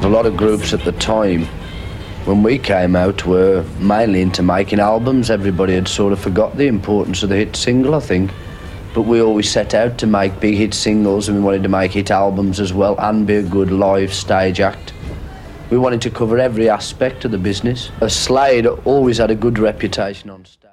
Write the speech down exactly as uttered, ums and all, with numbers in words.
A lot of groups at the time, when we came out, were mainly into making albums. Everybody had sort of forgot the importance of the hit single, I think. But we always set out to make big hit singles, and we wanted to make hit albums as well and be a good live stage act. We wanted to cover every aspect of the business. Slade always had a good reputation on stage.